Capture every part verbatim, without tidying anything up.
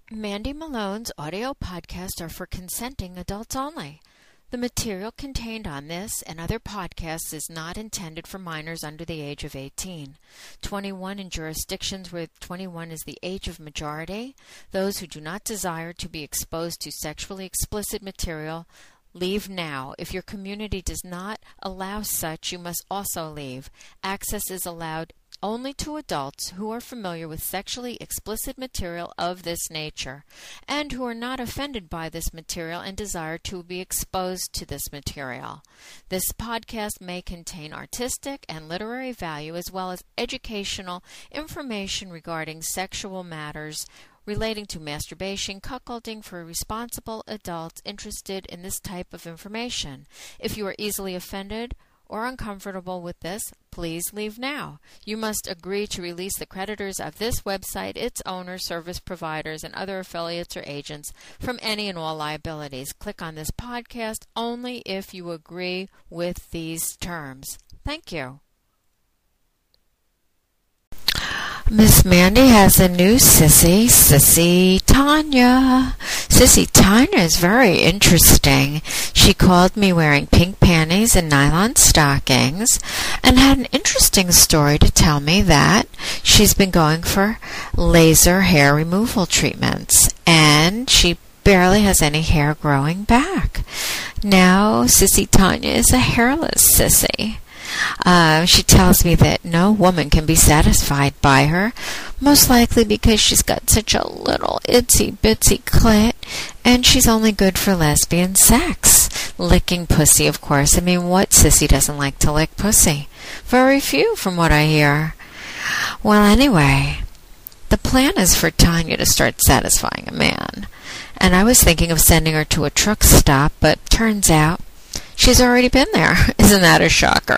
Mandy Malone's audio podcasts are for consenting adults only. The material contained on this and other podcasts is not intended for minors under the age of eighteen. twenty-one in jurisdictions where twenty-one is the age of majority. Those who do not desire to be exposed to sexually explicit material, leave now. If your community does not allow such, you must also leave. Access is allowed only to adults who are familiar with sexually explicit material of this nature and who are not offended by this material and desire to be exposed to this material. This podcast may contain artistic and literary value as well as educational information regarding sexual matters relating to masturbation, cuckolding for responsible adults interested in this type of information. If you are easily offended or uncomfortable with this, please leave now. You must agree to release the creditors of this website, its owners, service providers, and other affiliates or agents from any and all liabilities. Click on this podcast only if you agree with these terms. Thank you. Miss Mandy has a new sissy, Sissy Tanya. Sissy Tanya is very interesting. She called me wearing pink panties and nylon stockings and had an interesting story to tell me that she's been going for laser hair removal treatments and she barely has any hair growing back. Now, Sissy Tanya is a hairless sissy. Uh, she tells me that no woman can be satisfied by her, most likely because she's got such a little itsy-bitsy clit, and she's only good for lesbian sex. Licking pussy, of course. I mean, what sissy doesn't like to lick pussy? Very few, from what I hear. Well, anyway, the plan is for Tanya to start satisfying a man, and I was thinking of sending her to a truck stop, but turns out she's already been there. Isn't that a shocker?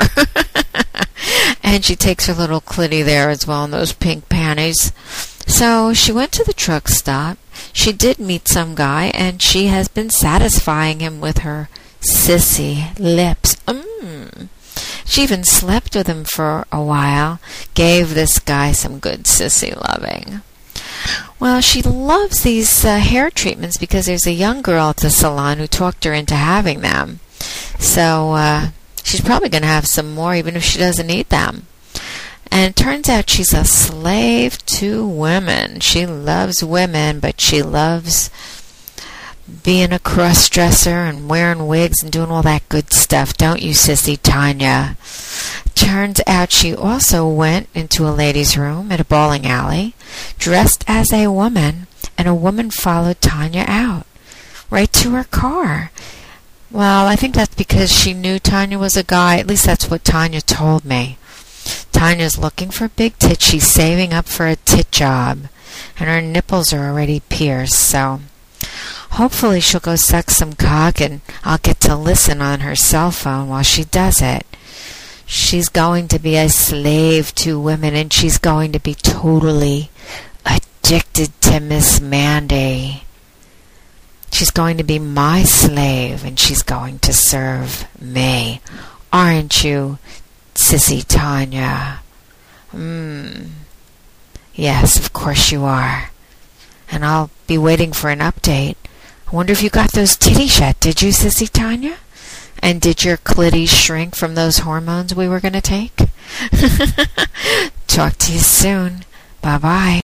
And she takes her little clitty there as well in those pink panties. So she went to the truck stop. She did meet some guy, and she has been satisfying him with her sissy lips. Mmm. She even slept with him for a while. Gave this guy some good sissy loving. Well, she loves these uh, hair treatments because there's a young girl at the salon who talked her into having them. So uh, she's probably going to have some more even if she doesn't need them. And it turns out she's a slave to women. She loves women, but she loves being a cross-dresser and wearing wigs and doing all that good stuff, don't you, Sissy Tanya? Turns out she also went into a ladies' room at a bowling alley, dressed as a woman, and a woman followed Tanya out, right to her car. Well, I think that's because she knew Tanya was a guy. At least that's what Tanya told me. Tanya's looking for big tits. She's saving up for a tit job. And her nipples are already pierced, so hopefully she'll go suck some cock and I'll get to listen on her cell phone while she does it. She's going to be a slave to women, and she's going to be totally addicted to Miss Mandy. She's going to be my slave, and she's going to serve me. Aren't you, Sissy Tanya? Hmm. Yes, of course you are. And I'll be waiting for an update. I wonder if you got those titties yet, did you, Sissy Tanya? And did your clitties shrink from those hormones we were going to take? Talk to you soon. Bye-bye.